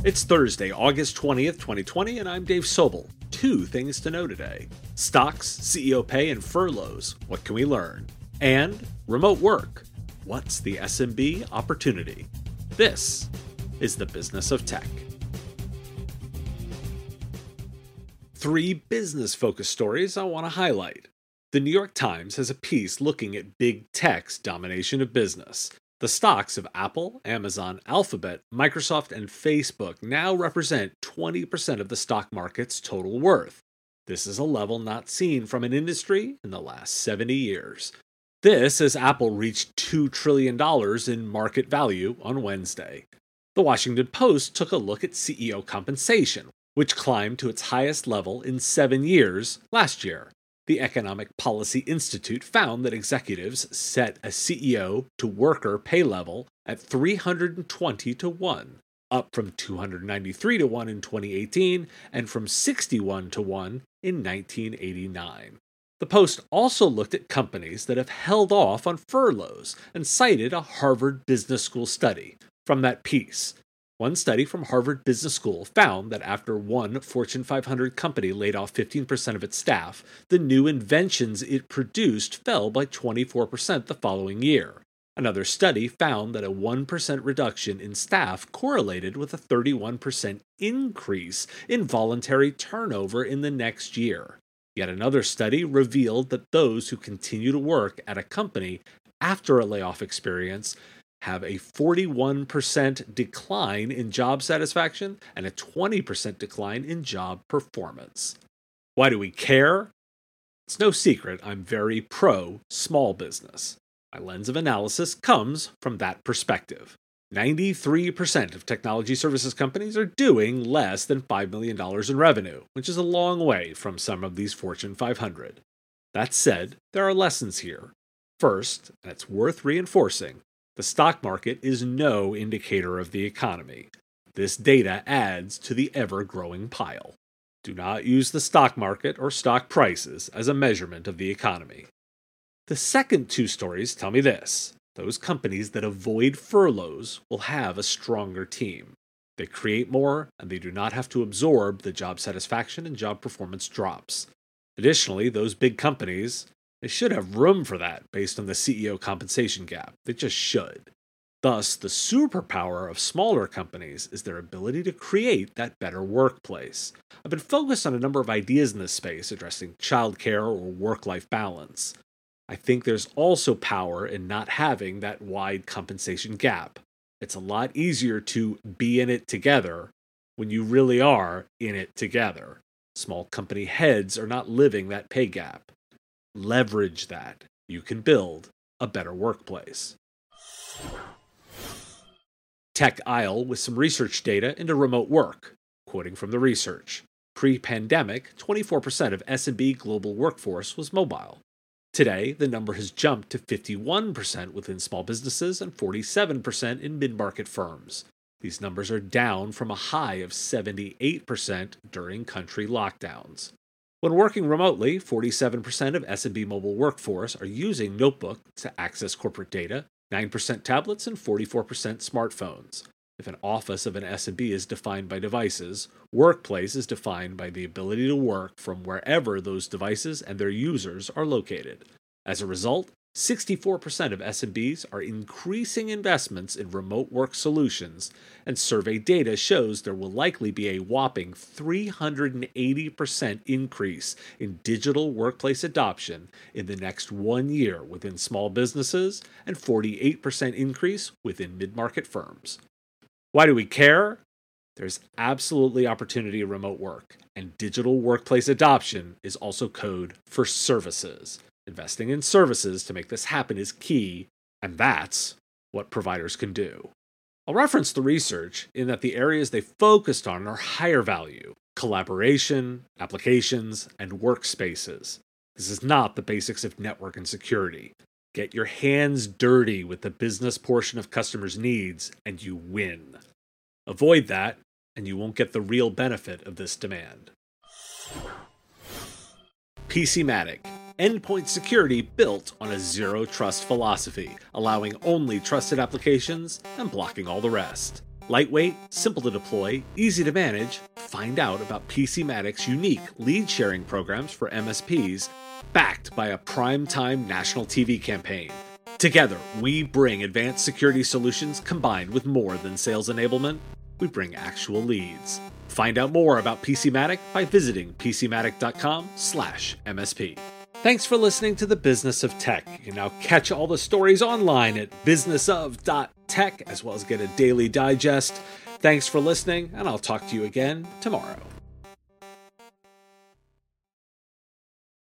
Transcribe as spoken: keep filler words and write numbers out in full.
It's Thursday, August twentieth, twenty twenty, and I'm Dave Sobel. Two things to know today. Stocks, C E O pay, and furloughs. What can we learn? And remote work. What's the S M B opportunity? This is the Business of Tech. Three business-focused stories I want to highlight. The New York Times has a piece looking at big tech's domination of business. The stocks of Apple, Amazon, Alphabet, Microsoft, and Facebook now represent twenty percent of the stock market's total worth. This is a level not seen from an industry in the last seventy years. This as Apple reached two trillion dollars in market value on Wednesday. The Washington Post took a look at C E O compensation, which climbed to its highest level in seven years last year. The Economic Policy Institute found that executives set a C E O to worker pay level at three hundred twenty to one, up from two hundred ninety-three to one in twenty eighteen and from sixty-one to one in nineteen eighty-nine. The Post also looked at companies that have held off on furloughs and cited a Harvard Business School study. From that piece, one study from Harvard Business School found that after one Fortune five hundred company laid off fifteen percent of its staff, the new inventions it produced fell by twenty-four percent the following year. Another study found that a one percent reduction in staff correlated with a thirty-one percent increase in voluntary turnover in the next year. Yet another study revealed that those who continue to work at a company after a layoff experience have a forty-one percent decline in job satisfaction and a twenty percent decline in job performance. Why do we care? It's no secret I'm very pro small business. My lens of analysis comes from that perspective. ninety-three percent of technology services companies are doing less than five million dollars in revenue, which is a long way from some of these Fortune five hundred. That said, there are lessons here. First, and it's worth reinforcing, the stock market is no indicator of the economy. This data adds to the ever-growing pile. Do not use the stock market or stock prices as a measurement of the economy. The second two stories tell me this. Those companies that avoid furloughs will have a stronger team. They create more, and they do not have to absorb the job satisfaction and job performance drops. Additionally, those big companies, they should have room for that based on the C E O compensation gap. They just should. Thus, the superpower of smaller companies is their ability to create that better workplace. I've been focused on a number of ideas in this space addressing childcare or work-life balance. I think there's also power in not having that wide compensation gap. It's a lot easier to be in it together when you really are in it together. Small company heads are not living that pay gap. Leverage that. You can build a better workplace. Tech Isle with some research data into remote work. Quoting from the research, pre-pandemic, twenty-four percent of S and B global workforce was mobile. Today, the number has jumped to fifty-one percent within small businesses and forty-seven percent in mid-market firms. These numbers are down from a high of seventy-eight percent during country lockdowns. When working remotely, forty-seven percent of S and B mobile workforce are using notebook to access corporate data, nine percent tablets, and forty-four percent smartphones. If an office of an S and B is defined by devices, workplace is defined by the ability to work from wherever those devices and their users are located. As a result, sixty-four percent of S and Bs are increasing investments in remote work solutions, and survey data shows there will likely be a whopping three hundred eighty percent increase in digital workplace adoption in the next one year within small businesses and forty-eight percent increase within mid-market firms. Why do we care? There's absolutely opportunity in remote work, and digital workplace adoption is also code for services. Investing in services to make this happen is key, and that's what providers can do. I'll reference the research in that the areas they focused on are higher value: collaboration, applications, and workspaces. This is not the basics of network and security. Get your hands dirty with the business portion of customers' needs, and you win. Avoid that, and you won't get the real benefit of this demand. PCmatic. Endpoint security built on a zero-trust philosophy, allowing only trusted applications and blocking all the rest. Lightweight, simple to deploy, easy to manage. Find out about PCmatic's unique lead sharing programs for M S Ps, backed by a primetime national T V campaign. Together, we bring advanced security solutions combined with more than sales enablement. We bring actual leads. Find out more about PCmatic by visiting PCmatic.com slash MSP. Thanks for listening to The Business of Tech. You can now catch all the stories online at business of dot tech, as well as get a daily digest. Thanks for listening, and I'll talk to you again tomorrow.